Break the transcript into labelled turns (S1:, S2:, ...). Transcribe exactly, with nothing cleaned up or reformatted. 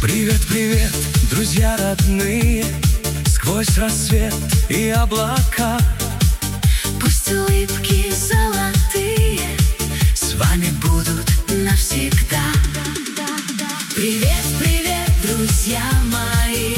S1: Привет, привет, друзья родные, сквозь рассвет и облака.
S2: Пусть улыбки золотые
S1: с вами будут
S2: навсегда. Привет, привет, друзья мои,